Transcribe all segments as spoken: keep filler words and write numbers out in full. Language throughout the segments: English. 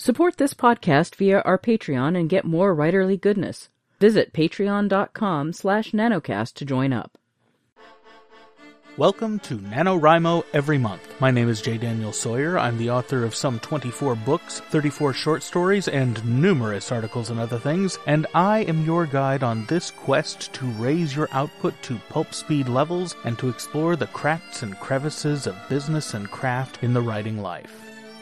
Support this podcast via our Patreon and get more writerly goodness. Visit patreon.com slash nanocast to join up. Welcome to NaNoWriMo Every Month. My name is J. Daniel Sawyer. I'm the author of some twenty-four books, thirty-four short stories, and numerous articles and other things, and I am your guide on this quest to raise your output to pulp speed levels and to explore the cracks and crevices of business and craft in the writing life.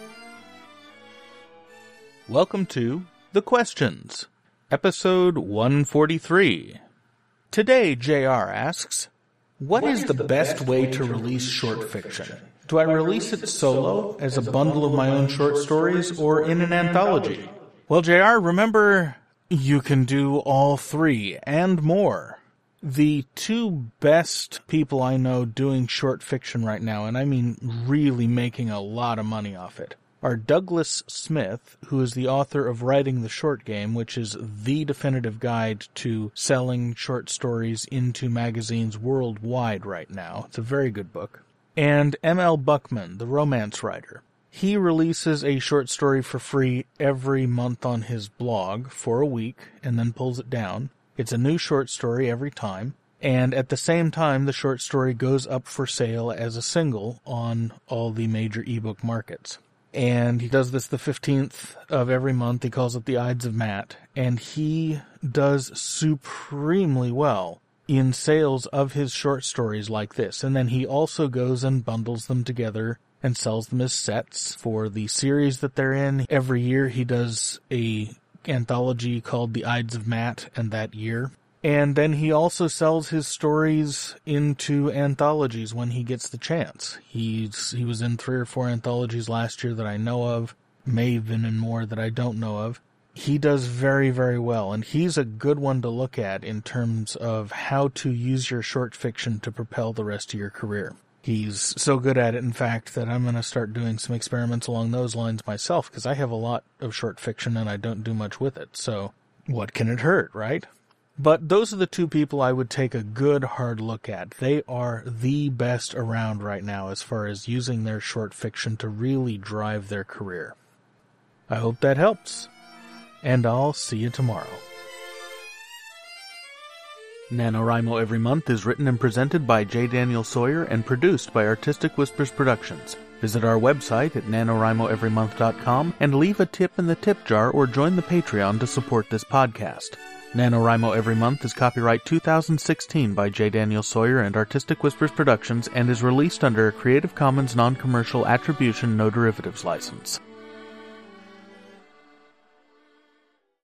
Welcome to The Questions, episode one forty-three. Today, J R asks, What is the best way to release short fiction? Do I release it solo, as a bundle of my own short stories, or in an anthology? Well, J R, remember, you can do all three, and more. The two best people I know doing short fiction right now, and I mean really making a lot of money off it, are Douglas Smith, who is the author of Writing the Short Game, which is the definitive guide to selling short stories into magazines worldwide right now. It's a very good book. And M L Buckman, the romance writer. He releases a short story for free every month on his blog for a week and then pulls it down. It's a new short story every time. And at the same time, the short story goes up for sale as a single on all the major ebook markets. And he does this the fifteenth of every month. He calls it the Ides of Matt. And he does supremely well in sales of his short stories like this. And then he also goes and bundles them together and sells them as sets for the series that they're in. Every year he does a anthology called the Ides of Matt and that year. And then he also sells his stories into anthologies when he gets the chance. He's, he was in three or four anthologies last year that I know of, may have been in more that I don't know of. He does very, very well, and he's a good one to look at in terms of how to use your short fiction to propel the rest of your career. He's so good at it, in fact, that I'm going to start doing some experiments along those lines myself, because I have a lot of short fiction and I don't do much with it, so what can it hurt, right? But those are the two people I would take a good hard look at. They are the best around right now as far as using their short fiction to really drive their career. I hope that helps, and I'll see you tomorrow. NaNoWriMo Every Month is written and presented by J. Daniel Sawyer and produced by Artistic Whispers Productions. Visit our website at nanowrimo every month dot com and leave a tip in the tip jar or join the Patreon to support this podcast. NaNoWriMo Every Month is copyright two thousand sixteen by J. Daniel Sawyer and Artistic Whispers Productions and is released under a Creative Commons non-commercial attribution no derivatives license.